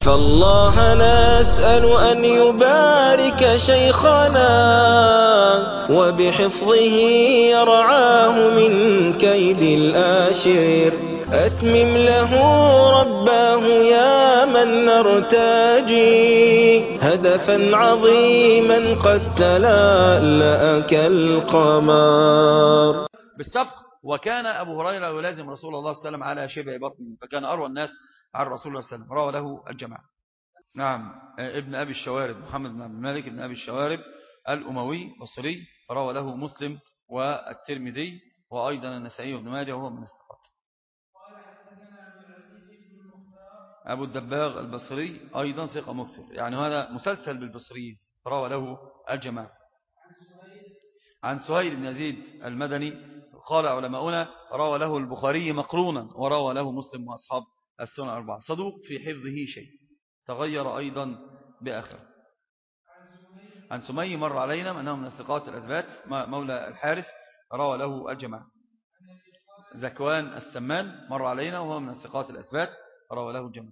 فالله نسأل أن يبارك شيخنا وبحفظه يرعاه من كيد الآشر. أتمم له رباه يا من نرتجي هدفا عظيما قد تلألأ كالقمر. بالسبق. وكان أبو هريرة يلازم رسول الله صلى الله عليه وسلم على شبع بطنه، فكان أروى الناس عن رسول الله صلى الله عليه وسلم. روى له الجماعة. نعم. ابن أبي الشوارب محمد بن عبد الملك ابن أبي الشوارب الأموي بصري، روى له مسلم والترمذي وأيضا النسائي وابن ماجه، وهو من الثقات. أبو الدباغ البصري أيضا ثقة مكثر، يعني هذا مسلسل بالبصريين، روى له الجماعة. عن سهيل بن يزيد المدني قال علماؤنا روى له البخاري مقرونا، وروى له مسلم وأصحاب السنن الأربعة. صدوق في حفظه شيء، تغير أيضا بآخر. عن سمي مر علينا أنه من الثقات الأثبات، مولى الحارث، روى له الجماعة. ذكوان السمان مر علينا وهو من الثقات الأثبات، روى له الجماعة.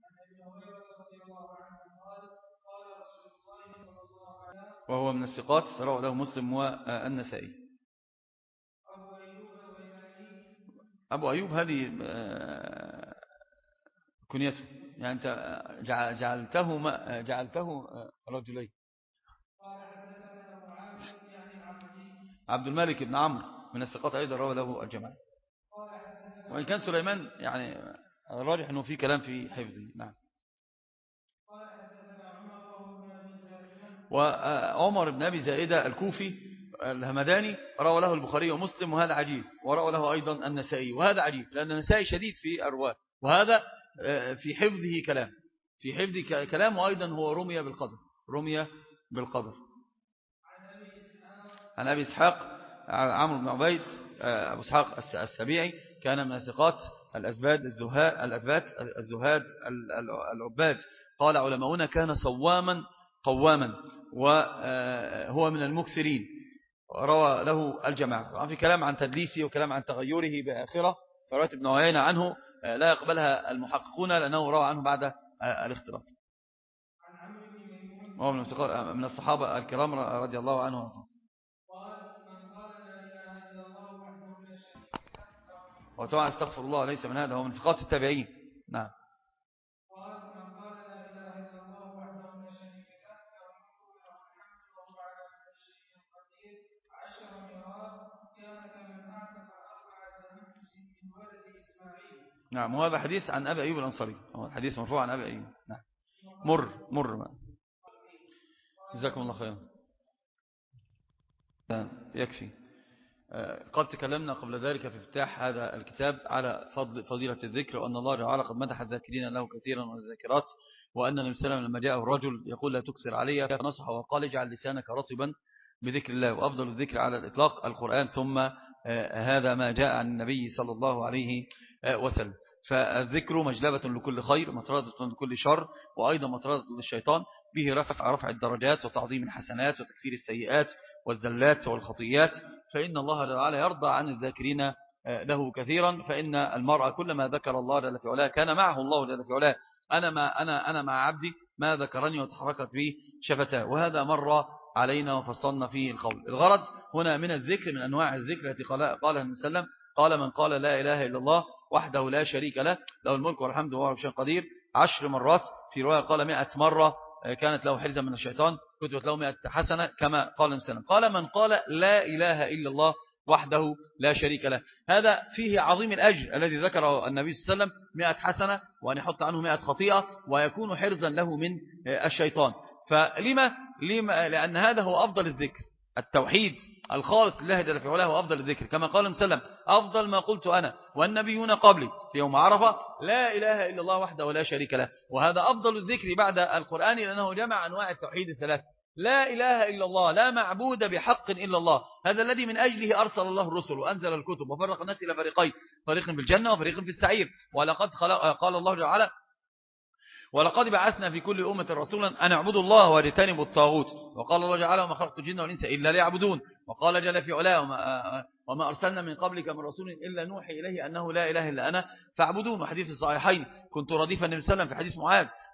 وهو من الثقات، روى له مسلم والنسائي. أبو أيوب هذه كنيته، يعني أنت جعلته رجلين. عبد الملك بن عمرو من الثقات أيضا، روى له الجماعة. وإن كان سليمان يعني الراجح أنه في كلام في حفظه. نعم. وعمر بن أبي زائدة الكوفي الهمداني روى له البخاري ومسلم، وهذا عجيب، وروى له أيضا النسائي، وهذا عجيب لأن النسائي شديد في أرواح، وهذا في حفظه كلام، في حفظه كلام، وأيضا هو رمي بالقدر. عن أبي إسحاق عمرو بن عبيد أبو إسحاق السبيعي، كان من الثقات الأثبات الزهاد العباد. قال علماؤنا كان صواما قواما، وهو من المكثرين، روى له الجماعة. في كلام عن تدليسه وكلام عن تغيره بآخرة، فرواية ابن عيينة عنه لا يقبلها المحققون لأنه روى عنه بعد الاختلاط. وهو من الصحابة الكرام رضي الله عنه. وطبعا استغفر الله ليس من هذا، هو من ثقات التابعين. نعم. نعم. وهذا حديث عن أبي أيوب الأنصاري، هو الحديث مرفوع عن أبي أيوب. نعم. مر جزاكم الله خيرا. يكفي. قد تكلمنا قبل ذلك في افتتاح هذا الكتاب على فضيلة الذكر، وأن الله تعالى قد مدح الذاكرين له كثيرا والذاكرات، وأن النبي صلى الله عليه وسلم لما جاءه الرجل يقول لا تكسر علي، فنصح وقال اجعل لسانك رطبا بذكر الله، وأفضل الذكر على الإطلاق القرآن، ثم هذا ما جاء عن النبي صلى الله عليه وسلم. فالذكر مجلبة لكل خير، مطردة لكل شر، وأيضا مطردة للشيطان، به رفع الدرجات وتعظيم الحسنات وتكفير السيئات والزلات والخطيات. فإن الله تعالى يرضى عن الذاكرين له كثيرا، فإن المرأة كلما ذكر الله جل في علاه كان معه الله جل في علاه. أنا مع عبدي ما ذكرني وتحركت به شفتاه، وهذا مر علينا وفصلنا فيه القول. الغرض هنا من الذكر، من أنواع الذكر التي قالها النبي صلى الله عليه وسلم، قال من قال لا إله إلا الله وحده لا شريك له له الملك والحمد وهو على كل شيء قدير 10 مرات، في رواية قال 100 مرة كانت له حرزا من الشيطان، كتبت له 100 حسنة، كما قال النبي صلى الله عليه وسلم. قال من قال لا إله إلا الله وحده لا شريك له، هذا فيه عظيم الأجر الذي ذكره النبي صلى الله عليه وسلم، 100 حسنة، وأن يحط عنه 100 خطيئة، ويكون حرزا له من الشيطان. فلما لأن هذا هو أفضل الذكر، التوحيد الخالص لله جل في علاه هو أفضل الذكر، كما قال النبي صلى الله عليه وسلم أفضل ما قلت أنا والنبيون قبلي في يوم عرفة لا إله إلا الله وحده ولا شريك له. وهذا أفضل الذكر بعد القرآن، لأنه جمع أنواع التوحيد الثلاث، لا إله إلا الله، لا معبود بحق إلا الله، هذا الذي من أجله أرسل الله الرسل وأنزل الكتب وفرق الناس إلى فريقين، فريق في الجنة وفريق في السعير. ولقد قال الله تعالى ولقد بعثنا في كل أمة رسولا أن اعبدوا الله واجتنبوا الطاغوت، وقال الله تعالى وما خلقت الجن والإنس إلا ليعبدون، وقال جل في علاه وما أرسلنا من قبلك من رسول إلا نوحي إليه أنه لا إله إلا أنا فاعبدون. وحديث الصحيحين كنت رديف النبي صلى الله عليه وسلم في حديث معاذ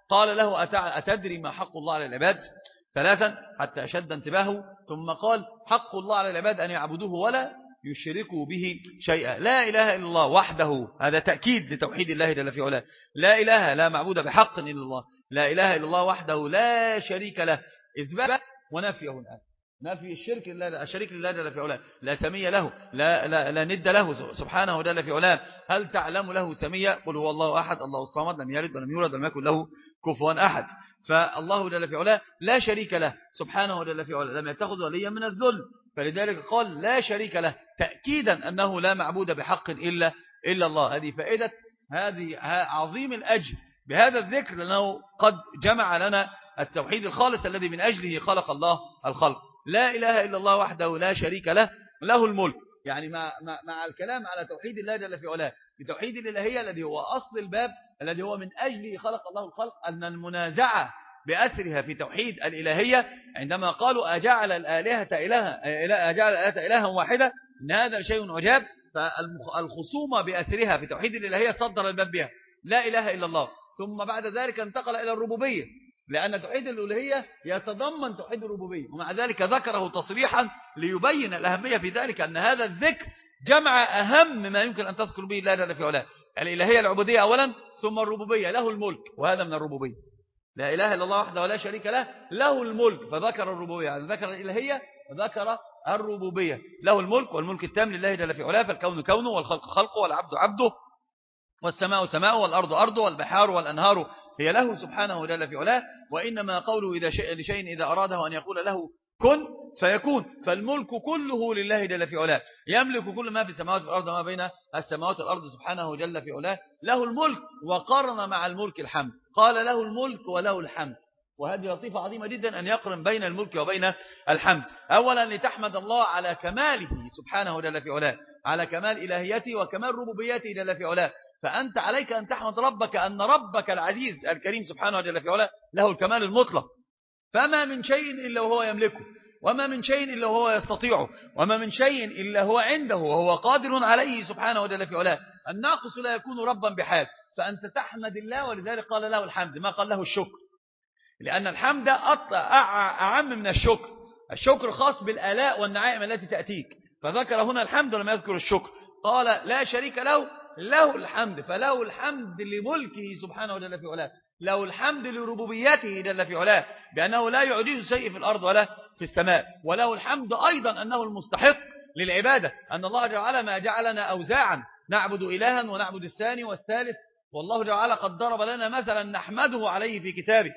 قال له أتدري ما حق الله على العباد؟ 3 حتى أشد انتباهه، ثم قال حق الله على العباد أن يعبدوه ولا يشركوا به شيئا. لا إله إلا الله وحده، هذا تأكيد لتوحيد الله جل في علاه. لا إله لا معبود بحق إلا الله، لا إله إلا الله وحده لا شريك له، إثبات ونفيه الآن، نفي الشريك لله جل في علاه، لا سمي له، لا ند له سبحانه جل في علاه. هل تعلم له سميا؟ قل هو الله أحد الله الصمد لم يلد ولم يولد ولم يكن له كفوا أحد. فالله جل في علاه لا شريك له سبحانه جل في علاه، لم يتخذ وليا من الذل، فلذلك قال لا شريك له تأكيدا أنه لا معبود بحق إلا الله. هذه فائدة هذه عظيم الأجر بهذا الذكر، لأنه قد جمع لنا التوحيد الخالص الذي من أجله خلق الله الخلق. لا إله إلا الله وحده لا شريك له، له الملك. يعني مع الكلام على توحيد الله جل في علاه بتوحيد الإلهية الذي هو أصل الباب الذي هو من أجله خلق الله الخلق، أن المنازعة بأسرها في توحيد الإلهية عندما قالوا أجعل الآلهة إلها واحدة، إن هذا شيء عجاب. فالخصومة بأسرها في توحيد الإلهية صدر الباب بها لا إله إلا الله، ثم بعد ذلك انتقل إلى الربوبية، لأن توحيد الألوهية يتضمن توحيد الربوبية، ومع ذلك ذكره تصريحا ليبين الأهمية في ذلك، أن هذا الذكر جمع أهم ما يمكن أن تذكر به الله جل في علاه، الإلهية العبودية أولا، ثم الربوبية، له الملك، وهذا من الربوبية. لا إله إلا الله وحده ولا شريك له، له الملك، فذكر الربوبية، يعني ذكر الإلهية وذكر الربوبية. له الملك، والملك التام لله جل في علاه، فالكون كونه والخلق خلقه والعبد عبده والسماء سماءه والأرض أرضه والبحار والأنهار هي له سبحانه جل في علاه. وإنما قوله لشيء إذا أراده أن يقول له كن فيكون، فالملك كله لله جل في علاه، يملك كل ما في السماوات والأرض وما بين السماوات والأرض سبحانه جل في علاه، له الملك. وقرن مع الملك الحمد، قال له الملك وله الحمد، وهذه لطيفة عظيمة جدا أن يقرن بين الملك وبين الحمد. أولا لتحمد الله على كماله سبحانه جل في علاه، على كمال إلهيته وكمال ربوبيته جل في علاه. فأنت عليك أن تحمد ربك أن ربك العزيز الكريم سبحانه جل في علاه له الكمال المطلق، فما من شيء إلا وهو يملكه، وما من شيء إلا وهو يستطيعه، وما من شيء إلا هو عنده وهو قادر عليه سبحانه جل في علاه. الناقص لا يكون ربا بحال، فأنت تحمد الله، ولذلك قال له الحمد ما قال له الشكر، لأن الحمد أعم من الشكر. الشكر خاص بالآلاء والنعائم التي تأتيك، فذكر هنا الحمد ولم يذكر الشكر. قال لا شريك له، له الحمد، فله الحمد لملكه سبحانه جل في علاه، له الحمد لربوبيته جل في علاه بأنه لا يعجز شيء في الأرض ولا في السماء، وله الحمد أيضا أنه المستحق للعبادة، أن الله جل وعلا ما جعلنا أوزاعا نعبد إلها ونعبد الثاني والثالث، والله جل وعلا قد ضرب لنا مثلا نحمده عليه في كتابه.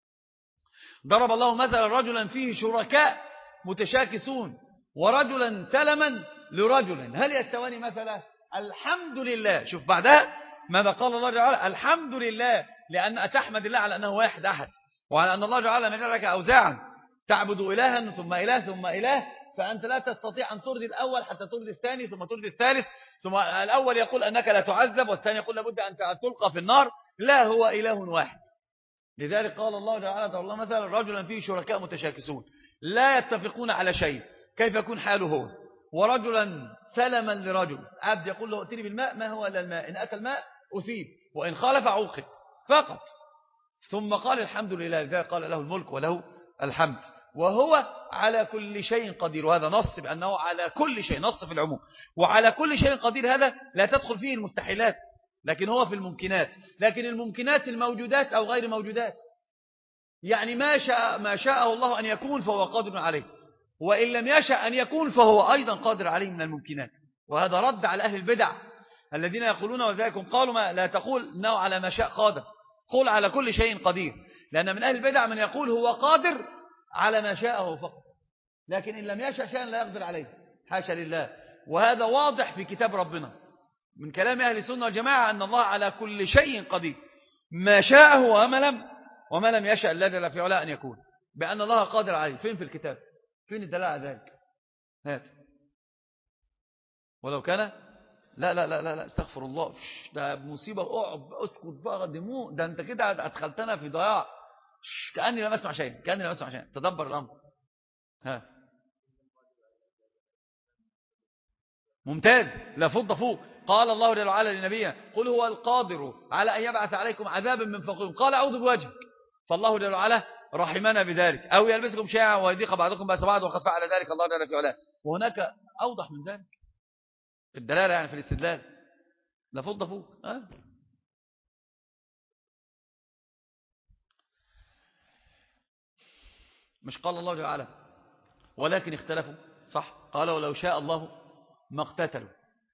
ضرب الله مثلا رجلا فيه شركاء متشاكسون ورجلا سلما لرجل، هل يستواني مثلا؟ الحمد لله. شوف بعدها ماذا قال الله تعالى؟ الحمد لله، لأن تحمد الله على أنه واحد أحد، وعلى أن الله تعالى ما جعلك أوزاعا تعبد إلها ثم إله ثم إله، فأنت لا تستطيع أن ترضي الأول حتى ترضي الثاني ثم ترضي الثالث، ثم الأول يقول أنك لا تعذب والثاني يقول لابد أن تلقى في النار. لا، هو إله واحد. لذلك قال الله تعالى ضرب الله مثلا رجلا فيه شركاء متشاكسون لا يتفقون على شيء، كيف يكون حاله هو؟ ورجلا سلما لرجل، عبد يقول له ائتني بالماء، ما هو الا الماء، إن أتى الماء أثيب وإن خالف عوقب فقط. ثم قال الحمد لله، لذلك قال له الملك وله الحمد، وهو على كل شيء قدير. وهذا نص بأنه على كل شيء، نص في العموم، وعلى كل شيء قدير هذا لا تدخل فيه المستحيلات، لكن هو في الممكنات، لكن الممكنات الموجودات أو غير موجودات، يعني ما شاءه الله أن يكون فهو قادر عليه، وإن لم يشاء أن يكون فهو أيضا قادر عليه من الممكنات. وهذا رد على أهل البدع الذين يقولون وذلك قالوا ما لا تقول إنه على ما شاء قادر، قل على كل شيء قدير، لأن من أهل البدع من يقول هو قادر على ما شاءه فقط، لكن إن لم يشاء شيئا لا يقدر عليه، حاشا لله. وهذا واضح في كتاب ربنا من كلام أهل السنة والجماعة أن الله على كل شيء قدير، ما شاءه وما لم يشاء الله جل في علاه أن يكون، بأن الله قادر عليه. فين في الكتاب؟ فين الدلالة على ذلك؟ هات. ولو كان لا استغفر الله، ده مصيبة، اقعد اسكت بقى، ده انت كده ادخلتنا في ضياع، كأني لم اسمع شيء، تدبر الأمر. ها ممتاز، لا فض فوق. قال الله جل وعلا لنبيه قل هو القادر على أن يبعث عليكم عذابا من فوقكم، قال أعوذ بوجهك، فالله جل وعلا رحمنا بذلك. أو يلبسكم شيعا ويضيق بعضكم بأس بعض وقد فعل ذلك الله جل في علاه. وهناك أوضح من ذلك في الدلالة، يعني في الاستدلال. لا فوق ده فوق. مش قال الله جل وعلا ولكن اختلفوا؟ صح. قال ولو شاء الله ما اقتتلوا.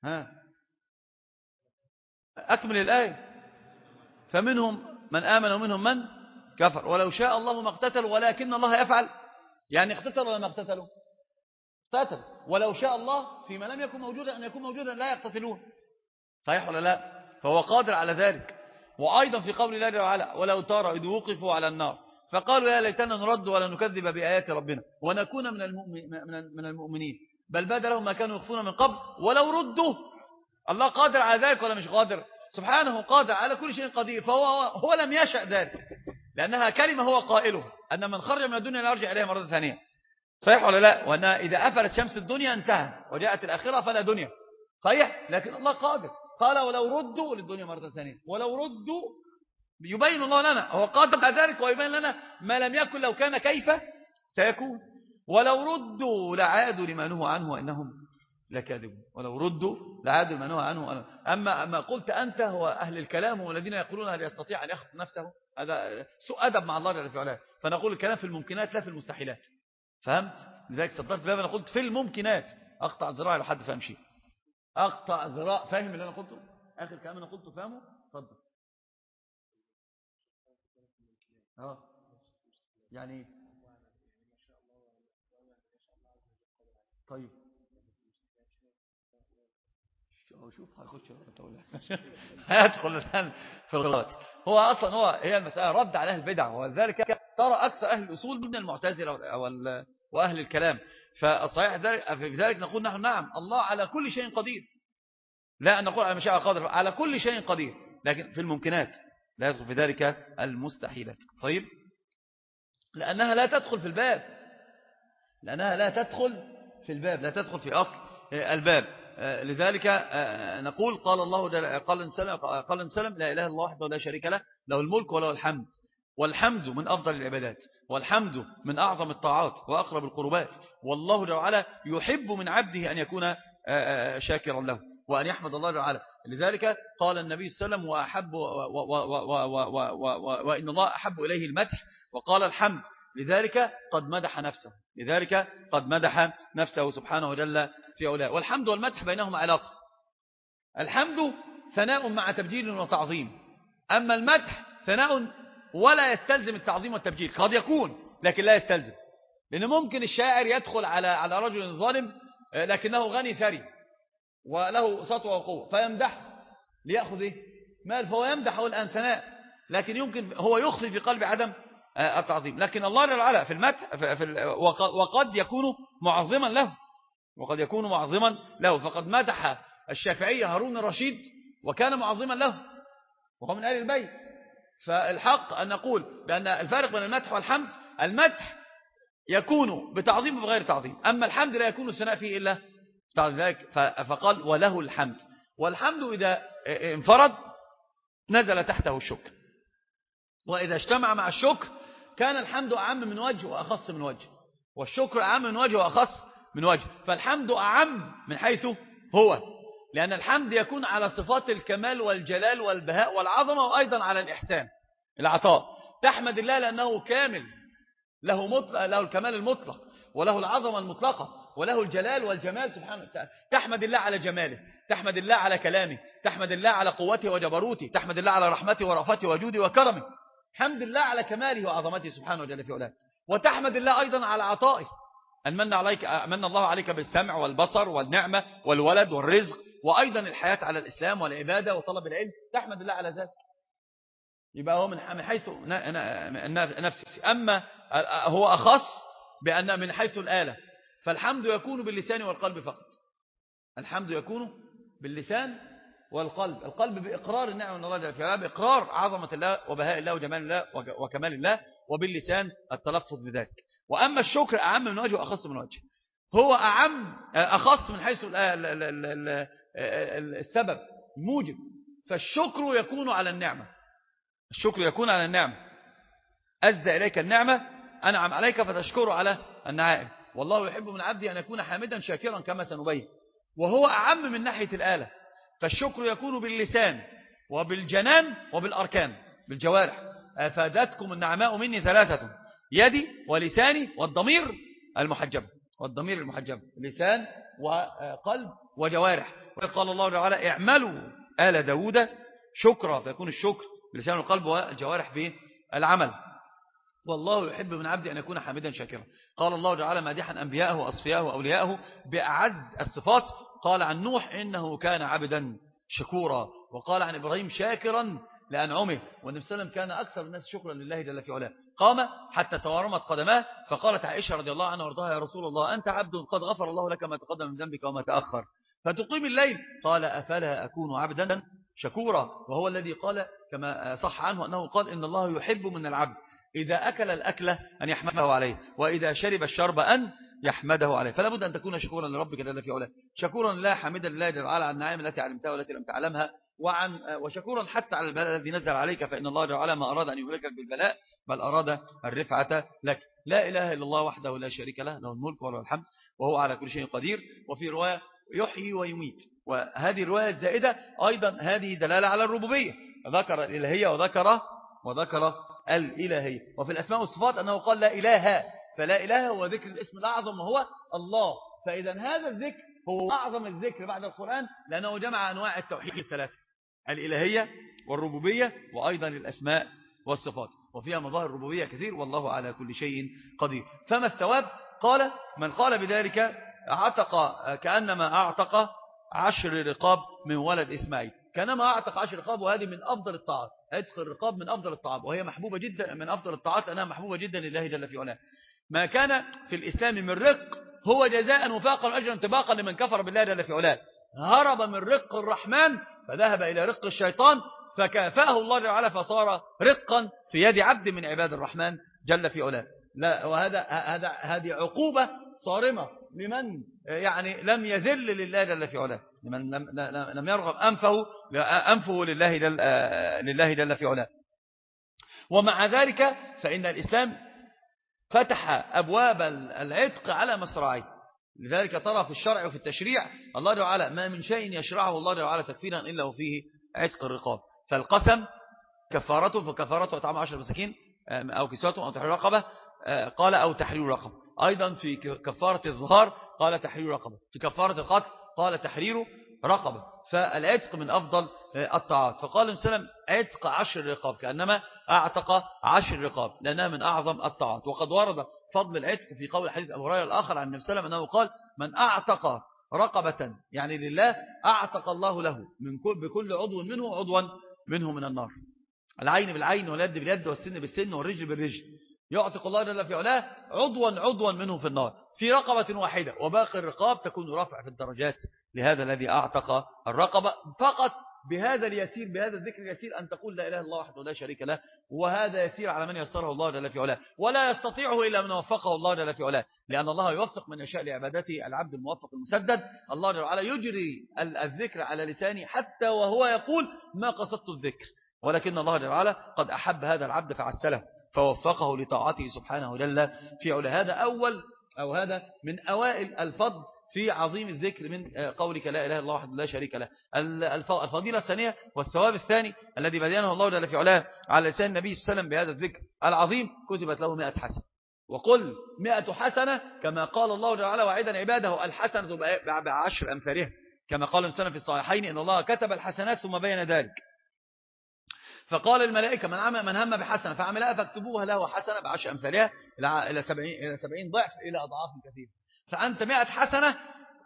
أكمل الآية. فمنهم من آمن ومنهم من كفر. ولو شاء الله ما اقتتلوا ولكن الله يفعل. يعني اقتتلوا ولا ما اقتتلوا؟ اقتتلوا. ولو شاء الله فيما لم يكن موجودا أن يكون موجودا لا يقتتلون. صحيح ولا لا؟ فهو قادر على ذلك. وأيضا في قول الله جل وعلا ولو ترى إذ وقفوا على النار فقالوا يا ليتنا نرد ولا نكذب بآيات ربنا ونكون من المؤمنين بل بدا لهم ما كانوا يخفون من قبل ولو ردوا. الله قادر على ذلك ولا مش قادر؟ سبحانه قادر على كل شيء قدير. فهو لم يشأ ذلك، لأنها كلمة هو قائلها أن من خرج من الدنيا لا يرجع إليها مرة ثانية. صحيح ولا لا؟ وأنها إذا أفلت شمس الدنيا انتهى وجاءت الآخرة فلا دنيا. صحيح. لكن الله قادر. قال ولو ردوا للدنيا مرة ثانية. ولو ردوا يبين الله لنا، هو قادر على ذلك ويبين لنا ما لم يكن لو كان كيف سيكون. ولو ردوا لعادوا لما نهوا عنه وإنهم لكاذبون. ولو ردوا لعادوا لما نهوا عنه. أما قلت أنت هو أهل الكلام والذين يقولون هل يستطيع أن يخطئ نفسه، هذا سوء أدب مع الله جل في علاه. فنقول الكلام في الممكنات لا في المستحيلات. فهمت؟ لذلك صدرت باب أنا قلت في الممكنات. أقطع ذراعي لحد فهم شيء. أقطع ذراع. فاهم اللي أنا قلته؟ آخر كلام أنا قلته فاهمه؟ تفضل. يعني طيب شوف هيدخل الآن في الغلط. هو أصلا هي المسألة رد على أهل البدع، ولذلك ترى أكثر أهل الأصول من المعتزلة وأهل الكلام. فالصحيح في ذلك نقول نحن نعم الله على كل شيء قدير. لا نقول على مشاعر قادر، على كل شيء قدير، لكن في الممكنات لا يدخل في ذلك المستحيلات. طيب لأنها لا تدخل في الباب، لأنها لا تدخل في الباب، لا تدخل في أصل الباب. لذلك نقول قال الله قال إن سلم لا إله إلا الله وحده لا شريك له له الملك وله الحمد. والحمد من أفضل العبادات، والحمد من أعظم الطاعات وأقرب القربات. والله جل وعلا يحب من عبده أن يكون شاكرا له وأن يحمد الله جل وعلا. لذلك قال النبي صلى الله عليه وسلم وإن الله أحب إليه المدح وقال الحمد. لذلك قد مدح نفسه، لذلك قد مدح نفسه سبحانه وجل في علاه. والحمد والمدح بينهما علاقة. الحمد ثناء مع تبجيل وتعظيم، أما المدح ثناء ولا يستلزم التعظيم والتبجيل. قد يكون لكن لا يستلزم، لأن ممكن الشاعر يدخل على رجل ظالم لكنه غني ثري وله سطوة وقوة فيمدح ليأخذ مال، فهو يمدحه الآن ثناء، لكن يمكن هو يخفي في قلب عدم التعظيم. لكن الله جل وعلا في المدح وقد يكون معظما له، وقد يكون معظما له. فقد مدح الشافعي هارون الرشيد وكان معظما له وهو من آل البيت. فالحق أن نقول بأن الفارق بين المدح والحمد، المدح يكون بتعظيم وبغير تعظيم، أما الحمد لا يكون الثناء فيه إلا ذلك. فقال وله الحمد. والحمد إذا انفرد نزل تحته الشكر، وإذا اجتمع مع الشكر كان الحمد أعم من وجه وأخص من وجه، والشكر أعم من وجه وأخص من وجه. فالحمد أعم من حيث هو، لأن الحمد يكون على صفات الكمال والجلال والبهاء والعظمة، وأيضا على الإحسان العطاء. تحمد الله لأنه كامل، له الكمال المطلق وله العظمة المطلقة وله الجلال والجمال سبحانه وتعالى. تحمد الله على جماله، تحمد الله على كلامه، تحمد الله على قوته وجبروته، تحمد الله على رحمته ورأفته وجوده وكرمه. حمد الله على كماله وعظمته سبحانه وتعالى في علاه. وتحمد الله أيضا على عطائه، أن من الله عليك بالسمع والبصر والنعمة والولد والرزق، وأيضا الحياة على الإسلام والعبادة وطلب العلم. تحمد الله على ذلك. يبقى هو من حيث نفسه. أما هو أخص بأن من حيث الآلة، فالحمد يكون باللسان والقلب فقط. الحمد يكون باللسان والقلب. القلب بإقرار النعمة من الله جل وعلا، بإقرار عظمة الله وبهاء الله وجمال الله وكمال الله، وباللسان التلفظ بذلك. وأما الشكر أعم من وجه وأخص من وجه. هو أخص من حيث السبب الموجب، فالشكر يكون على النعمة، الشكر يكون على النعمة. أسدى إليك النعمة أنعم عليك فتشكره على النعائم. والله يحب من عبده أن يكون حامدا شاكرا كما سنبين. وهو أعم من ناحية الآلة، فالشكر يكون باللسان وبالجنان وبالأركان بالجوارح. أفادتكم النعماء مني ثلاثة: يدي ولساني والضمير المحجب، لسان وقلب وجوارح. وقال الله تعالى: اعملوا آل داود شكرا، فيكون الشكر بلسان القلب والجوارح بالعمل. والله يحب من عبده أن يكون حامدا شاكرا. قال الله تعالى مادحا أنبياءه وأصفياءه وأولياءه بأعز الصفات. قال عن نوح إنه كان عبدا شكورا، وقال عن إبراهيم شاكرا لأنعمه. والنبي صلى الله عليه وسلم كان أكثر الناس شكرا لله جل في علاه. قام حتى تورمت قدماه، فقالت عائشة رضي الله عنها وارضاها: يا رسول الله، أنت عبد قد غفر الله لك ما تقدم من ذنبك وما تأخر، فتقيم الليل. قال: أفلا أكون عبدا شكورا. وهو الذي قال كما صح عنه أنه قال: إن الله يحب من العبد إذا أكل الأكلة أن يحمده عليه، وإذا شرب الشرب أن يحمده عليه. فلا بد أن تكون شكورا لربك جل في علاه، شكورا لله، حامدا لله جل وعلا على النعم التي علمتها والتي لم تعلمها، وشكورا حتى على البلاء الذي نزل عليك، فإن الله تعالى ما أراد أن يهلكك بالبلاء بل أراد الرفعة لك. لا إله إلا الله وحده لا شريك له، له الملك وله الحمد وهو على كل شيء قدير. وفي رواية: يحيي ويميت. وهذه الرواية الزائدة أيضا هذه دلالة على الربوبية، ذكر الإلهية وذكر الإلهية. وفي الأسماء والصفات أنه قال لا إله، فلا إله هو ذكر الاسم الأعظم وهو الله. فإذا هذا الذكر هو أعظم الذكر بعد القرآن، لأنه جمع أنواع التوحيد الثلاثة: الإلهية والربوبية وأيضا الأسماء والصفات، وفيها مظاهر الربوبية كثير، والله على كل شيء قدير. فما الثواب؟ قال: من قال بذلك اعتق كأنما اعتق 10 رقاب من ولد إسماعيل. كانما اعتق 10 رقاب، وهذه من أفضل الطاعات. عتق الرقاب من أفضل الطاعات، وهي محبوبة جدا، من أفضل الطاعات لأنها محبوبة جدا لله جل في علاه. ما كان في الإسلام من رق هو جزاء وفاقا وأجرا انطباقا لمن كفر بالله جل في علاه. هرب من رق الرحمن فذهب إلى رق الشيطان، فكافاه الله جل وعلا فصار رقا في يد عبد من عباد الرحمن جل في علاه. لا، هذه عقوبة صارمة لمن يعني لم يذل لله جل في علاه، لمن لم يرغب أنفه لله جل في علاه. ومع ذلك فإن الإسلام فتح أبواب العتق على مصراعيه. لذلك ترى في الشرع وفي التشريع الله تعالى ما من شيء يشرعه الله تعالى تكفيرا إلا وفيه عتق الرقاب. فالقسم كفارته، فكفارته إطعام 10 مساكين أو كسوتهم أو تحرير رقبة، قال أو تحرير رقبة. أيضا في كفارة الظهار قال تحرير رقبة، في كفارة القتل قال تحرير رقبة. فالعتق من أفضل الطاعات. فقال النبي صلى الله عليه وسلم: عتق 10 رقاب، كأنما أعتق 10 رقاب، لأنها من أعظم الطاعات. وقد ورد فضل العتق في قول حديث أبو هريرة الآخر عن النبي صلى الله عليه وسلم أنه قال: من أعتق رقبة يعني لله أعتق الله له بكل عضو منه عضوا منه من النار. العين بالعين واليد باليد والسن بالسن والرجل بالرجل. يعتق الله جل في علاه عضوا منه في النار في رقبة واحدة، وباقي الرقاب تكون رفع في الدرجات لهذا الذي أعتق الرقبة فقط بهذا اليسير، بهذا الذكر اليسير، أن تقول لا إله إلا الله وحده لا شريك له. وهذا يسير على من يسره الله جل في علاه، ولا يستطيعه إلا من وفقه الله جل في علاه، لأن الله يوفق من يشاء لعبادته. العبد الموفق المسدد الله جل وعلا يجري الذكر على لسانه حتى وهو يقول ما قصدت الذكر، ولكن الله جل وعلا قد أحب هذا العبد فعسله فوفقه لطاعته سبحانه جل في علاه. هذا من أوائل الفضل في عظيم الذكر من قولك لا إله إلا الله وحده لا شريك له. الفضيلة الثانية والثواب الثاني الذي بيانه الله جل في علاه على لسان النبي صلى الله عليه وسلم بهذا الذكر العظيم: كتبت له 100 حسنة. وقل 100 حسنة كما قال الله جل وعلا وعدا عباده: الحسنة ب10 أمثالها، كما قال الإنسان في الصحيحين: إن الله كتب الحسنات ثم بين ذلك. فقال الملائكة: من هم بحسنة فعملها فاكتبوها له حسنة ب10 أمثالها إلى 70 ضعف إلى أضعاف كثيرة. فأنت 100 حسنة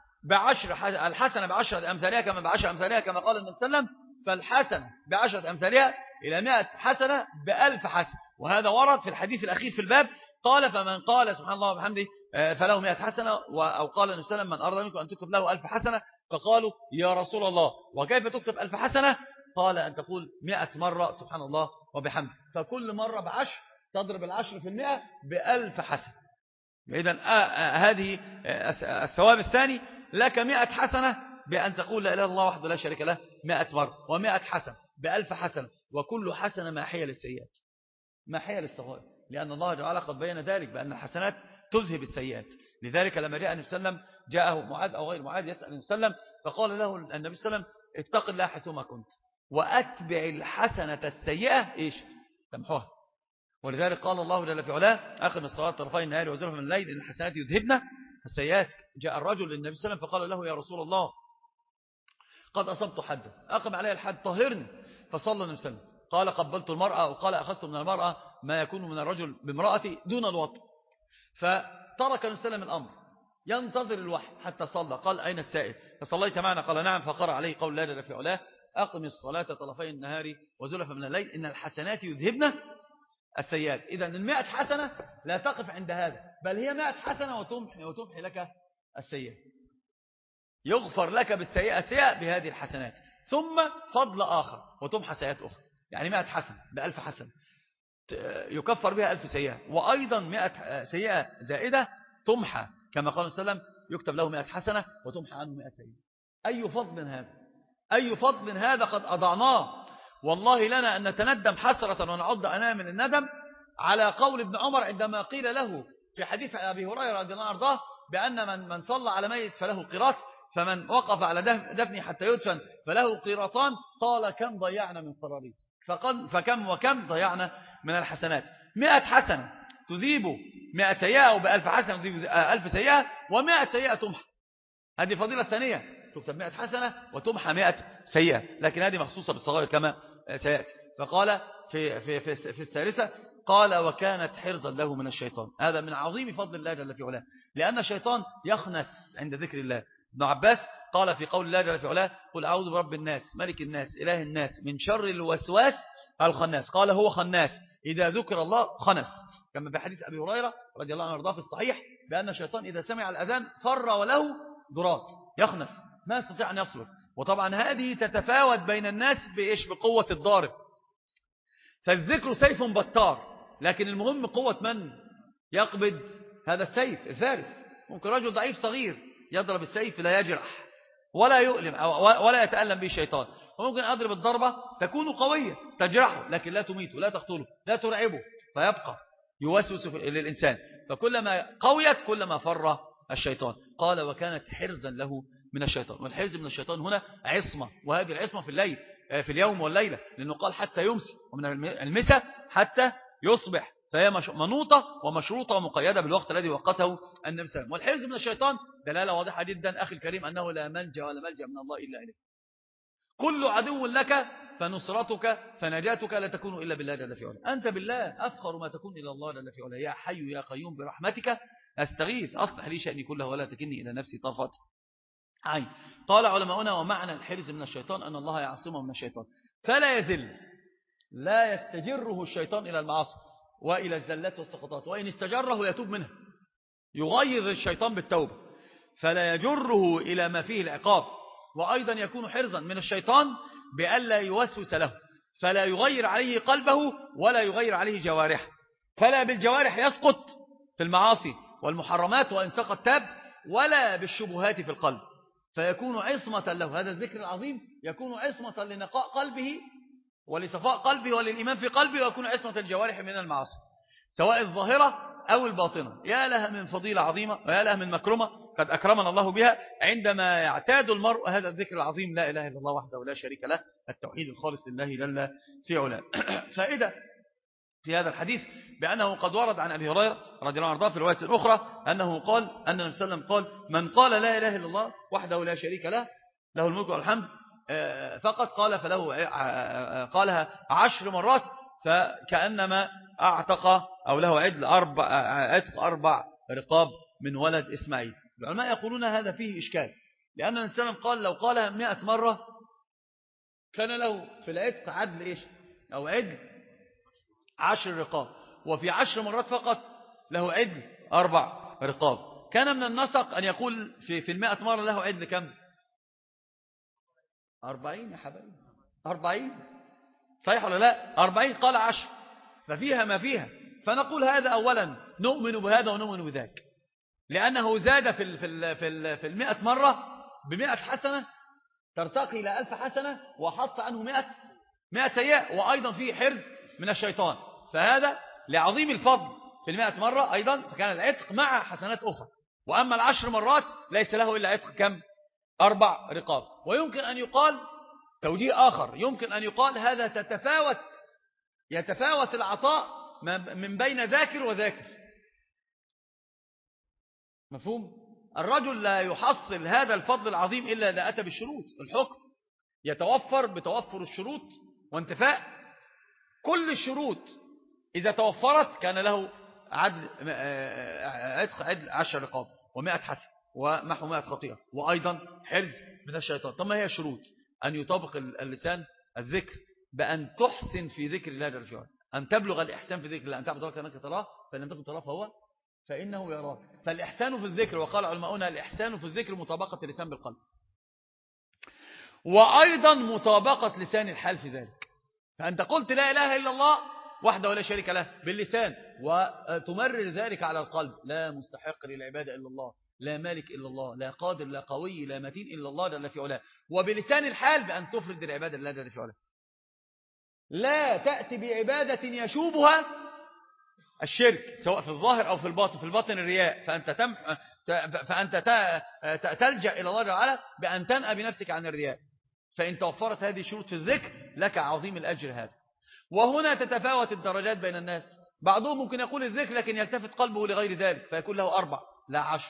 الحسنة ب10 أمثالها كما ب10 أمثالها كما قال النبي صلى الله عليه وسلم. فالحسنة ب10 أمثالها إلى 100 حسنة ب1000 حسنة. وهذا ورد في الحديث الأخير في الباب. قال: فمن قال سبحان الله وبحمده فله 100 حسنة. أو قال النبي صلى الله عليه وسلم: من أراد منكم أن تكتب له 1000 حسنة. فقالوا: يا رسول الله وكيف تكتب 1000 حسنة؟ قال: أن تقول 100 مرة سبحان الله وبحمده، فكل مرة ب10 تضرب 10 في 100 ب1000 حسنة. إذن هذه الثواب الثاني لك 100 حسنة بأن تقول لا إله إلا الله وحده لا شريك له 100 مرة، و100 حسنة ب1000 حسنة، وكل حسنة ماحية للسيئات، ماحية للصغائر. لأن الله جل وعلا قد بين ذلك بأن الحسنات تذهب السيئات. لذلك لما جاء النبي صلى الله عليه وسلم جاءه معاذ أو غير معاذ يسأل النبي صلى الله عليه وسلم فقال له النبي صلى الله عليه وسلم اتق الله حيثما كنت وأتبع الحسنة السيئة إيش تمحوها. ولذلك قال الله جل في علاه أقم الصلاة طرفي النهار وزلفا من الليل إن الحسنات يذهبن السيئات. جاء الرجل للنبي صلى الله عليه وسلم فقال له يا رسول الله قد أصبت حدا أقم علي الحد طهرني. فصلى النبي صلى الله عليه وسلم قال قبلت المرأة وقال أخذت من المرأة ما يكون من الرجل بامرأتي دون الوطء. فترك النبي صلى الله عليه وسلم الأمر ينتظر الوحي حتى صلى. قال أين السائل فصليت معنا قال نعم. فقرأ عليه قول الله جل في علاه أقم الصلاة طرفي النهار وزلفا من الليل إن الحسنات يذهبن السيئات. إذا 100 حسنة لا تقف عند هذا بل هي 100 حسنة وتمحي لك السيئة. يغفر لك بالسيئة السيئة بهذه الحسنات ثم فضل آخر وتمحى سيئات أخرى. يعني 100 حسنة ب1000 حسنة يكفر بها 1000 سيئة وأيضا 100 سيئة زائدة تمحى كما قال صلى الله عليه وسلم يكتب له 100 حسنة وتمحى عنه 100 سيئة. أي فضل هذا أي فضل هذا قد أضعناه. والله لنا أن نتندم حسرة ونعض أنام من الندم على قول ابن عمر عندما قيل له في حديث أبي هريرة رضي الله عنه أرضاه بأن من صلى على ميت فله قيراط فمن وقف على دفنه حتى يدفن فله قيراطان. قال كم ضيعنا من قراريط فكم وكم ضيعنا من الحسنات. 100 حسنة تذيب 100 سيئة وب1000 حسنة تذيب 1000 سيئة و100 سيئة تمحى. هذه فضيلة ثانية تكتب 100 حسنة وتمحى 100 سيئة لكن هذه مخصوصة بالصغائر كما سيأتي. فقال في الثالثة قال وكانت حرزا له من الشيطان. هذا من عظيم فضل الله جل في علاه لأن الشيطان يخنس عند ذكر الله. ابن عباس قال في قول الله جل في علاه قل أعوذ برب الناس ملك الناس إله الناس من شر الوسواس الخناس. قال هو خناس إذا ذكر الله خنس كما في حديث أبي هريرة رضي الله عنه وارضاه في الصحيح بأن الشيطان إذا سمع الأذان فر وله ضرات يخنس ما يستطيع أن يصبر. وطبعا هذه تتفاوت بين الناس بقوة الضارب. فالذكر سيف بطار لكن المهم قوة من يقبض هذا السيف الفارس. ممكن رجل ضعيف صغير يضرب السيف لا يجرح ولا يؤلم ولا يتألم به الشيطان. وممكن أضرب الضربة تكون قوية تجرحه لكن لا تميته لا تقتله لا ترعبه فيبقى يوسوس للإنسان. فكلما قويت كلما فر الشيطان. قال وكانت حرزا له من الشيطان. والحرز من الشيطان هنا عصمة وهذه العصمة في الليل في اليوم والليلة لأنه قال حتى يمسي ومن المساء حتى يصبح فهي منوطة ومشروطة ومقيدة بالوقت الذي وقته النبي صلى الله عليه وسلم. والحرز من الشيطان دلالة واضحة جدا أخي الكريم أنه لا منجا ولا ملجأ من الله إلا إليه. كل عدو لك فنصرتك فنجاتك لا تكون إلا بالله جل في علاه. أنت بالله أفخر ما تكون إلى الله جل في علاه. يا حي يا قيوم برحمتك أستغيث أصلح لي شأني كله ولا تكني إلى نفسي طرفة عين. قال علماؤنا ومعنى الحرز من الشيطان أن الله يعصمه من الشيطان فلا يزل لا يستجره الشيطان إلى المعاصي وإلى الزلات والسقطات وإن استجره يتوب منها يغيظ الشيطان بالتوبة فلا يجره إلى ما فيه العقاب. وأيضا يكون حرزا من الشيطان بألا يوسوس له فلا يغير عليه قلبه ولا يغير عليه جوارحه. فلا بالجوارح يسقط في المعاصي والمحرمات وإن سقط تاب ولا بالشبهات في القلب فيكون عصمة له. هذا الذكر العظيم يكون عصمة لنقاء قلبه ولصفاء قلبه وللإيمان في قلبه ويكون عصمة الجوارح من المعاصي سواء الظاهرة أو الباطنة. يا لها من فضيلة عظيمة ويا لها من مكرمة قد أكرمنا الله بها عندما يعتاد المرء هذا الذكر العظيم لا إله إلا الله وحده لا شريك له التوحيد الخالص لله جل في علاه. فإذا في هذا الحديث بأنه قد ورد عن أبي هريرة رضي الله عنه في رواية أخرى أنه قال أن النبي صلى الله عليه وسلم قال من قال لا إله إلا الله وحده لا شريك له له الملك والحمد فقط قال فله قالها 10 مرات فكأنما أعتق أو له عتق 4 رقاب من ولد إسماعيل. العلماء يقولون هذا فيه إشكال لأن النبي صلى الله عليه وسلم قال لو قالها 100 مرة كان له في العتق عدل إيش أو عدل 10 رقاب وفي 10 مرات فقط له عدل 4 رقاب. كان من النسق أن يقول في 100 مرة له عدل كم 40 يا حبايبي 40 صحيح ولا لا 40 قال 10 ففيها ما فيها. فنقول هذا أولا نؤمن بهذا ونؤمن بذاك لأنه زاد في 100 مرة ب100 حسنة ترتقي إلى 1000 حسنة وحط عنه 100 سيئة وأيضا فيه حرز من الشيطان. فهذا لعظيم الفضل في 100 مرة أيضا فكان العتق مع حسنات أخرى. وأما 10 مرات ليس له إلا عتق كم؟ 4 رقاب. ويمكن أن يقال توجيه آخر، يمكن أن يقال هذا يتفاوت العطاء من بين ذاكر وذاكر. مفهوم؟ الرجل لا يحصل هذا الفضل العظيم إلا إذا أتى بالشروط. الحكم يتوفر بتوفر الشروط وانتفاء كل الشروط. إذا توفرت كان له عتق عدل 10 رقاب و100 حسن ومحو 100 خطيئة وأيضا حرز من الشيطان. طب ما هي الشروط؟ أن يطابق اللسان الذكر بأن تحسن في ذكر الله جل وعلا، أن تبلغ الإحسان في ذكر الله، أن تعبد الله كأنك تراه فإن لم تكن تراه فإنه يراك. فالإحسان في الذكر، وقال علماؤنا الإحسان في الذكر مطابقة اللسان بالقلب، وأيضا مطابقة لسان الحال في ذلك. فأنت قلت لا إله إلا الله وحده ولا شريك له باللسان، وتمرر ذلك على القلب: لا مستحق للعبادة إلا الله، لا مالك إلا الله، لا قادر لا قوي لا متين إلا الله جل في علاه. وبلسان الحال بأن تفرد العبادة لله جل في علاه، لا تأتي بعبادة يشوبها الشرك سواء في الظاهر أو في الباطن. في الباطن الرياء، فأنت تلجأ إلى الله جل وعلا بأن تنأى بنفسك عن الرياء. فإن توفرت هذه الشروط في الذكر لك عظيم الأجر هذا. وهنا تتفاوت الدرجات بين الناس. بعضهم ممكن يقول الذكر لكن يلتفت قلبه لغير ذلك فيكون له 4 لا 10.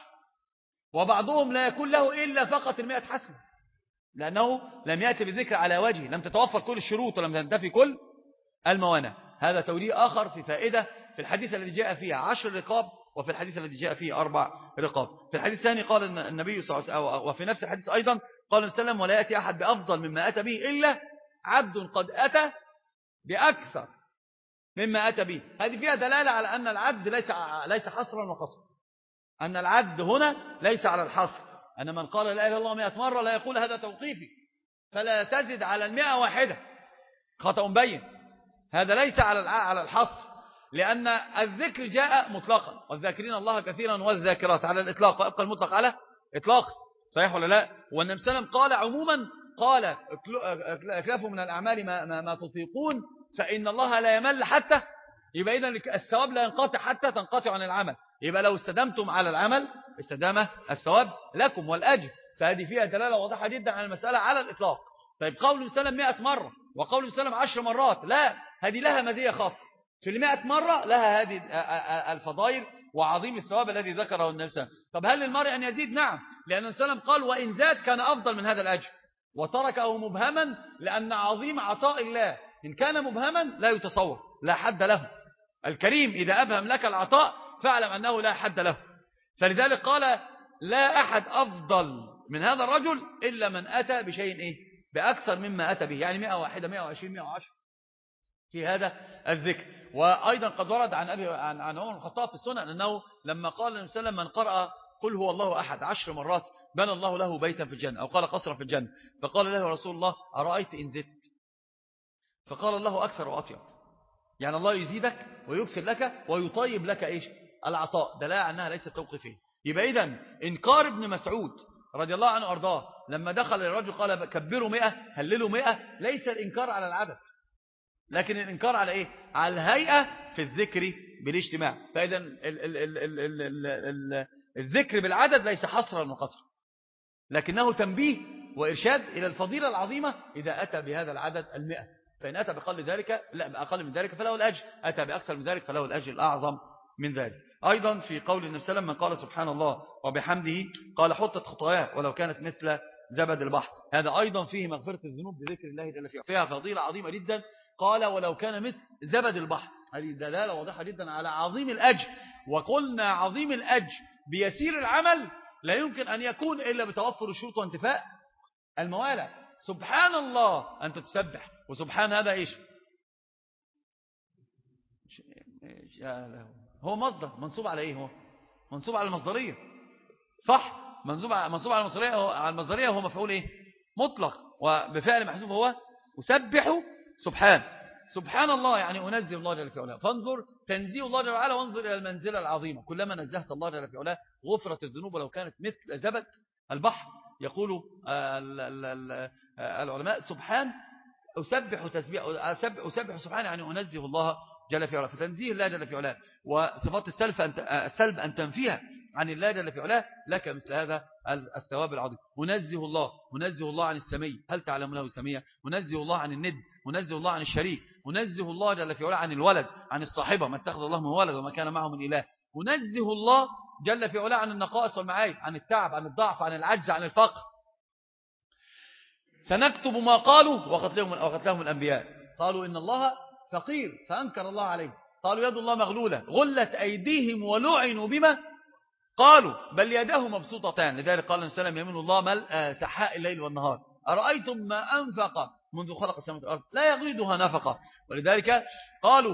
وبعضهم لا يكون له إلا فقط 100 حسنة، لأنه لم يأتي بالذكر على وجه، لم تتوفر كل الشروط ولم تنتفي كل الموانع. هذا توجيه آخر في فائدة في الحديث الذي جاء فيه 10 رقاب، وفي الحديث الذي جاء فيه 4 رقاب. في الحديث الثاني قال النبي صلى الله عليه وسلم، وفي نفس الحديث أيضا قال النبي صلى الله عليه وسلم: ولا يأتي أحد بأفضل مما أتى به إلا عبد قد أتى بأكثر مما أتى به. هذه فيها دلالة على أن العد ليس حصرا وقصرا، أن العد هنا ليس على الحصر، أن من قال لا إله إلا الله 100 مرة لا يقول هذا توقيفي فلا تزد على 100 واحدة، خطأ بين. هذا ليس على الحصر، لأن الذكر جاء مطلقا: والذاكرين الله كثيرا والذاكرات على الإطلاق، ويبقى المطلق على إطلاق. صحيح ولا لا؟ والنبي صلى الله عليه وسلم قال عموما، قال: اكلفوا من الأعمال ما تطيقون فإن الله لا يمل حتى. يبقى إذن الثواب لا ينقطع حتى تنقطع عن العمل. يبقى لو استدمتم على العمل استدام الثواب لكم والأجر. فهذه فيها دلالة واضحة جدا على المسألة على الإطلاق. طيب قول النبي صلى الله عليه وسلم 100 مرة وقول النبي صلى الله عليه وسلم 10 مرات، لا، هذه لها مزية خاصة. في 100 مرة لها هذه الفضائل وعظيم الثواب الذي ذكره النبي صلى الله عليه وسلم. طب هل للمرء أن يزيد؟ نعم، لأن النبي صلى الله عليه وسلم قال: وإن زاد كان أفضل من هذا الأجر، وتركه مبهما، لأن عظيم عطاء الله إن كان مبهما لا يتصور، لا حد له. الكريم إذا أبهم لك العطاء فاعلم أنه لا حد له. فلذلك قال: لا أحد أفضل من هذا الرجل إلا من أتى بشيء بأكثر مما أتى به، يعني 100 واحدة 120 110 في هذا الذكر. وأيضا قد ورد عن عمر بن الخطاب في السنن أنه لما قال النبي صلى الله عليه وسلم: من قرأ قل هو الله أحد 10 مرات بنى الله له بيتا في الجنة، أو قال قصرا في الجنة. فقال له رسول الله: أرأيت إن زدت؟ فقال الله: أكثر وأطيب. يعني الله يزيدك ويكثر لك ويطيب لك العطاء. دلالة أنها ليست توقيفية. يبقى إذن إنكار ابن مسعود رضي الله عنه أرضاه لما دخل الرجل قال: كبروا 100 هللوا 100، ليس الإنكار على العدد، لكن الإنكار على على الهيئة في الذكر بالاجتماع. فإذا الذكر بالعدد ليس حصرا وقصرا، لكنه تنبيه وإرشاد إلى الفضيلة العظيمة إذا أتى بهذا العدد 100. فإن أتى بأقل من ذلك فله الأجر، أتى بأكثر من ذلك فله الأجر الأعظم من ذلك. أيضا في قول النبي صلى الله عليه وسلم: من قال سبحان الله وبحمده قال حطت خطاياه ولو كانت مثل زبد البحر. هذا أيضا فيه مغفرة الذنوب بذكر الله جل في علاه، فيها فضيلة عظيمة جدا. قال: ولو كان مثل زبد البحر. هذه دلالة واضحة جدا على عظيم الأجر. وقلنا عظيم الأجر بيسير العمل لا يمكن أن يكون إلا بتوفر الشروط وانتفاء الموانع. سبحان الله أنت تسبح، وسبحان هذا هو مصدر منصوب على هو منصوب على المصدرية، صح؟ منصوب على المصدرية. هو مفعول مطلق، وبفعل محذوف هو أسبح سبحان الله، يعني أنزه الله جل في علاه. فانظر تنزيه الله جل وعلا، وانظر إلى المنزلة العظيمة. كلما نزهت الله جل في علاه غفرت الذنوب ولو كانت مثل زبد البحر. يقول العلماء: سبحان أسبح سبحان، يعني أنزه الله جل في علاه. فتنزيه الله جل في علاه وصفات السلب أن تنفيها عن الله جل في علاه لك مثل هذا الثواب العظيم. منزه الله عن السمي، هل تعلم له سمية؟ منزه الله عن الند، منزه الله عن الشريك، منزه الله جل في علاه عن الولد، عن الصاحبة، ما اتخذ الله من ولد وما كان معه من إله. منزه الله جل في علاه عن النقائص والمعايب، عن التعب، عن الضعف، عن العجز، عن الفقر. سنكتب ما قالوا وقتلهم الأنبياء. قالوا إن الله فقير فأنكر الله عليه. قالوا يد الله مغلولة غلت أيديهم ولعنوا بما قالوا بل يداه مبسوطتان. لذلك قال النبي صلى الله عليه وسلم يمين الله ملء سحاء الليل والنهار أرأيتم ما أنفق منذ خلق السماوات والأرض لا يغيضها نفقة. ولذلك قالوا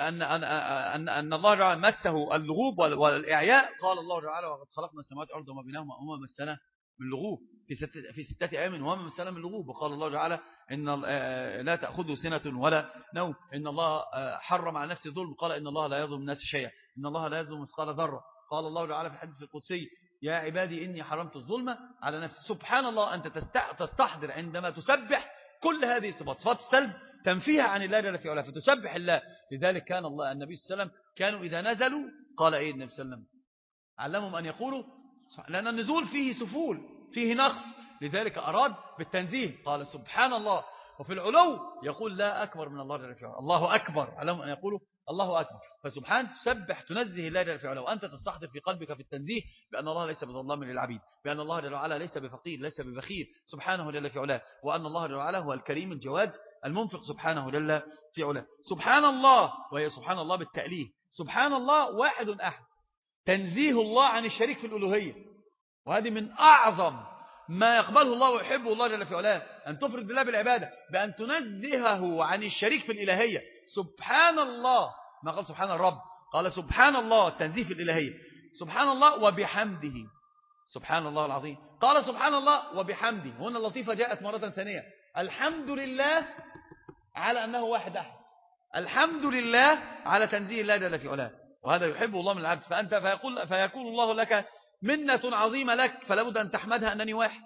أن الله تعالى مسه اللغوب والإعياء. قال الله تعالى وقد خلقنا السماوات والأرض وما بينهما وما مسنا من لغوب في 6 أيام وما مسنا من لغوب. وقال الله تعالى إن لا تأخذه سنة ولا نوم. إن الله حرم على نفسه الظلم. قال إن الله لا يظلم الناس شيئا إن الله لا يظلم مثقال ذرة. قال الله تعالى في الحديث القدسي يا عبادي إني حرمت الظلم على نفسي. سبحان الله أنت تستحضر عندما تسبح كل هذه صفات السلب تنفيها عن الله جل في علاه فتسبح الله. لذلك كان الله النبي صلى الله عليه وسلم كانوا إذا نزلوا قال إيه النبي صلى الله عليه وسلم علمهم أن يقولوا لأن النزول فيه سفول فيه نقص. لذلك أراد بالتنزيه قال سبحان الله. وفي العلو يقول لا أكبر من الله جل في علاه الله أكبر. علمهم أن يقولوا الله أكبر. فسبحان تسبح تنزه الله جل في علاه وأنت تستحضر في قلبك في التنزيه بأن الله ليس بظلام للعبيد بأن الله جل وعلا ليس بفقير ليس ببخيل سبحانه جل في علاه وأن الله جل وعلا هو الكريم الجواد المنفق سبحانه جل في علاه. سبحان الله وهي سبحان الله بالتأليه. سبحان الله واحد أحد تنزيه الله عن الشريك في الألوهية. وهذه من أعظم ما يقبله الله ويحبه الله جل في علاه أن تفرد بالله بالعبادة بأن تنزهه عن الشريك في الإلهية. سبحان الله ما قال سبحان الرب قال سبحان الله التنزيه في الإلهية. سبحان الله وبحمده سبحان الله العظيم. قال سبحان الله وبحمده. هنا اللطيفة جاءت مرة ثانية الحمد لله على أنه واحد أحد. الحمد لله على تنزيه الله جل في علاه وهذا يحبه الله من العبد. فيكون الله لك منة عظيمة لك فلا بد أن تحمدها أنني واحد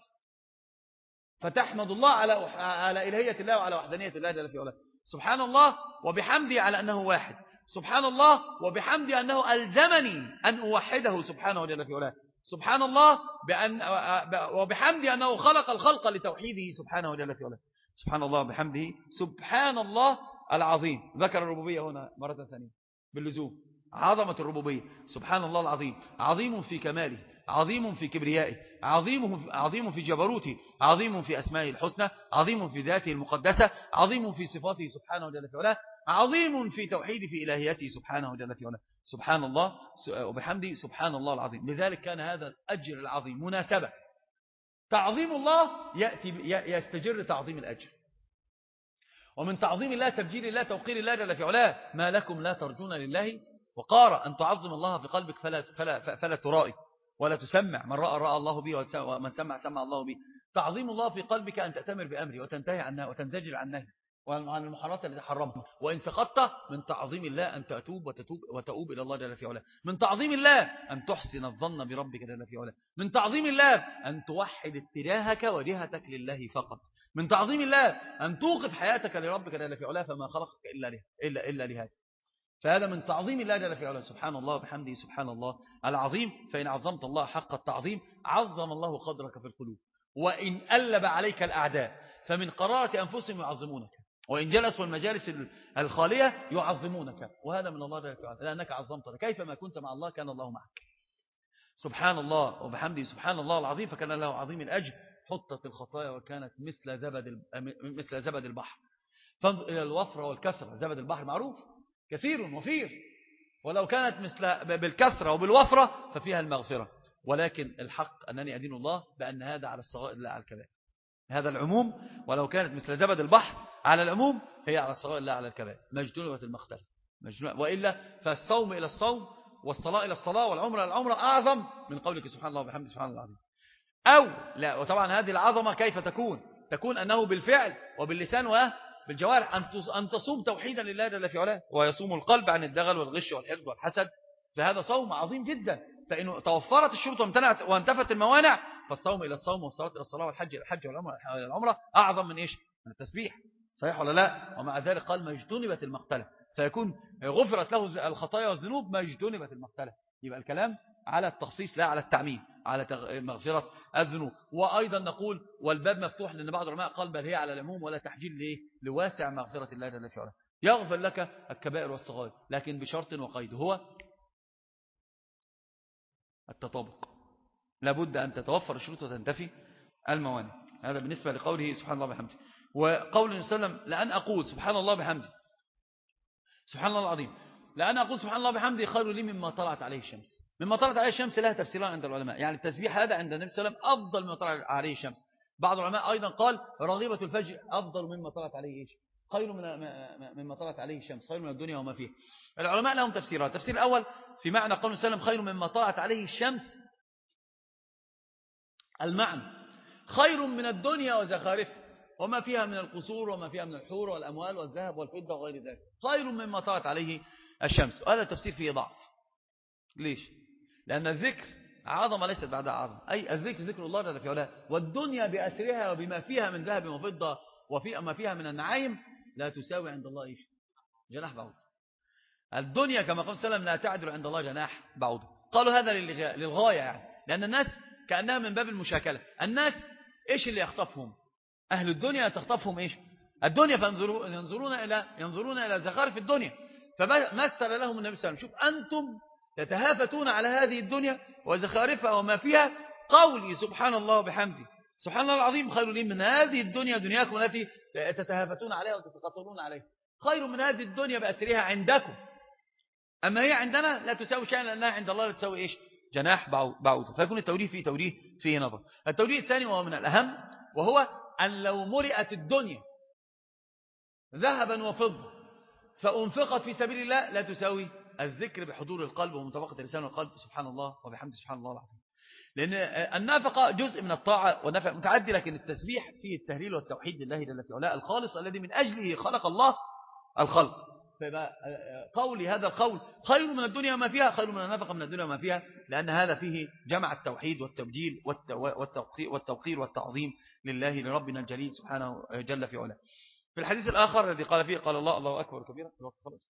فتحمد الله على إلهية الله وعلى وحدانية الله جل في علاه. سبحان الله وبحمدي على أنه واحد. سبحان الله وبحمدي أنه ألزمني أن أوحده سبحانه جل في علاه. سبحان الله وبحمدي أنه خلق الخلق لتوحيده سبحانه جل في علاه. سبحان الله وبحمده سبحان الله العظيم. ذكر الربوبية هنا مرة ثانية باللزوم عظمة الربوبية. سبحان الله العظيم عظيم في كماله عظيم في كبريائه عظيم في جبروته عظيم في أسمائه الحسنى عظيم في ذاته المقدسة عظيم في صفاته سبحانه جل في علاه عظيم في توحيده في إلهيته سبحانه جل في علاه. سبحان الله وبحمده سبحان الله العظيم. لذلك كان هذا الأجر العظيم مناسبة تعظيم الله يستجر تعظيم الأجر. ومن تعظيم الله تبجيل الله توقير الله جل في علاه ما لكم لا ترجون لله وقارا أن تعظم الله في قلبك فلا ترائي ولا تسمع. من رأى الله به ومن سمع الله به. تعظيم الله في قلبك أن تأتمر بأمره وتنتهي عنه وتنزجل عن نهي وعن المحرمات التي حرمها. وإن سقطت من تعظيم الله أن وتؤوب إلى الله جل في علاه. من تعظيم الله أن تحسن الظن بربك جل في علاه. من تعظيم الله أن توحد اتجاهك وجهتك لله فقط. من تعظيم الله أن توقف حياتك لربك جل في علاه فما خلقك إلا لهذا. فهذا من تعظيم الله جل في علاه. سبحان الله وبحمده سبحان الله العظيم. فإن عظمت الله حق التعظيم عظم الله قدرك في القلوب. وإن ألب عليك الأعداء فمن قرارة أنفسهم يعظمونك وإن جلسوا المجالس الخالية يعظمونك. وهذا من الله جل في علاه لأنك عظمتنا. كيفما كنت مع الله كان الله معك. سبحان الله وبحمده سبحان الله العظيم. فكان له عظيم الأجر. حطت الخطايا وكانت مثل زبد البحر. فانظر إلى الوفرة والكثرة. زبد البحر معروف كثير وفير ولو كانت بالكثرة وبالوفرة ففيها المغفرة. ولكن الحق أنني أدين الله بأن هذا على الصغائر لا على الكبائر. هذا العموم ولو كانت مثل زبد البحر على العموم هي على الصغائر لا على الكبائر. مجدولة المختلف وإلا فالصوم إلى الصوم والصلاة إلى الصلاة والعمرة إلى العمرة أعظم من قولك سبحان الله وبحمده سبحان الله العظيم. أو لا. وطبعا هذه العظمة كيف تكون أنه بالفعل وباللسان وبالجوارح أن تصوم توحيدا لله جل في علاه. ويصوم القلب عن الدغل والغش والحقد والحسد. فهذا صوم عظيم جدا. فإنه توفرت الشروط وانتفت الموانع فالصوم إلى الصوم والصلاة إلى الصلاة والحج إلى الحج والعمرة أعظم من إيش؟ من التسبيح. صحيح ولا لا؟ ومع ذلك قال ما اجتنبت المختلف. فيكون غفرت له الخطايا والذنوب ما اجتنبت المقتلة. يبقى الكلام على التخصيص لا على التعميم، على مغفرة الذنوب. وأيضا نقول والباب مفتوح، لأن بعض العلماء قال بل هي على العموم ولا تحجيل ليه؟ لواسع مغفرة الله جل وعلا، يغفر لك الكبائر والصغائر، لكن بشرط وقيد، هو التطابق. لابد أن تتوفر الشروط وتنتفي الموانع. هذا بالنسبة لقوله سبحان الله بحمده. وقول النبي صلى الله عليه وسلم لأن أقول سبحان الله بحمده، سبحان الله العظيم، لأن أقول سبحان الله بحمده خير لي مما طلعت عليه الشمس. مما طلعت عليه الشمس لها تفسيران عند العلماء، يعني التسبيح هذا عند النبي صلى الله عليه وسلم أفضل مما طلعت عليه الشمس. بعض العلماء أيضا قال رغيبة الفجر أفضل مما طلعت عليه إيش؟ خير مما طلعت عليه الشمس، خير من الدنيا وما فيها. العلماء لهم تفسيرات. التفسير الأول في معنى قول النبي صلى الله عليه وسلم خير مما طلعت عليه الشمس، المعنى خير من الدنيا وزخارفها وما فيها من القصور وما فيها من الحور والأموال والذهب والفضة وغير ذلك، خير مما طلعت عليه الشمس. وهذا التفسير فيه ضعف. ليش؟ لأن الذكر عظمة ليست بعدها عظمة، أي الذكر ذكر الله جل في علاه، والدنيا بأسرها وبما فيها من ذهب وفضة وما فيها من النعيم لا تساوي عند الله إيش؟ جناح بعوضة. الدنيا كما قال صلى الله عليه وسلم لا تعدل عند الله جناح بعوضة. قالوا هذا للغاية، يعني لأن الناس كأنها من باب المشاكلة. الناس إيش اللي يخطفهم؟ أهل الدنيا تخطفهم إيش؟ الدنيا، فينظرون إلى زخارف الدنيا. فمثل لهم النبي صلى الله عليه وسلم شوف أنتم تتهافتون على هذه الدنيا وزخارفها وما فيها، قولي سبحان الله وبحمده سبحان الله العظيم خير لي من هذه الدنيا دنياكم التي تتهافتون عليها وتتقاتلون عليها، خير من هذه الدنيا بأسرها عندكم، أما هي عندنا لا تساوي شيئا، لأنها عند الله لا تساوي إيش؟ جناح بعوضة. فيكون التوريه فيه نظر. التوريه الثاني وهو من الأهم، وهو أن لو مرئت الدنيا ذهبا وفضة فأنفقت في سبيل الله لا تساوي الذكر بحضور القلب ومطابقة اللسان والقلب سبحان الله وبحمده سبحان الله العظيم. لأن النافقة جزء من الطاعة والنفع متعدي، لكن التسبيح فيه التهليل والتوحيد لله جل في علاه الخالص الذي من أجله خلق الله الخلق. فيبقى قولي هذا القول خير من الدنيا وما فيها خير من النفقة من الدنيا وما فيها، لأن هذا فيه جمع التوحيد والتبجيل والتوقير والتعظيم لله لربنا الجليل سبحانه جل في علاه. في الحديث الآخر الذي قال فيه قال الله أكبر كبيرا. الوقت خلص.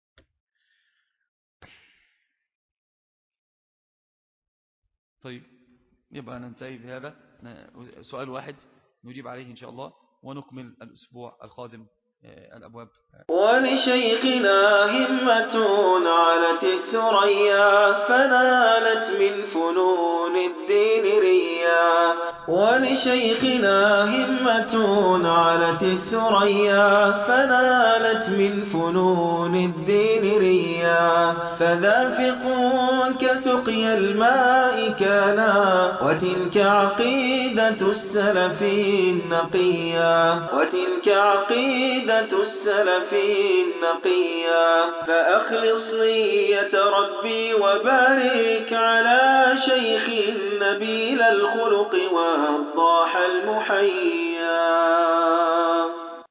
طيب يبقى ننتهي بهذا سؤال واحد نجيب عليه إن شاء الله، ونكمل الأسبوع القادم الأبواب. ولشيخنا همة علت الثريا فنالت من فنون الدين ريا. ولشيخنا همة علت الثريا فنالت من فنون الدين ريا. فذافقون كسقي الماء كانا وتلك عقيدة السلف النقيا. وتلك عقيدة السلف النقيا. فأخلص نية ربي وبارك على شيخ نبيل الخلق ووضاح المحيا.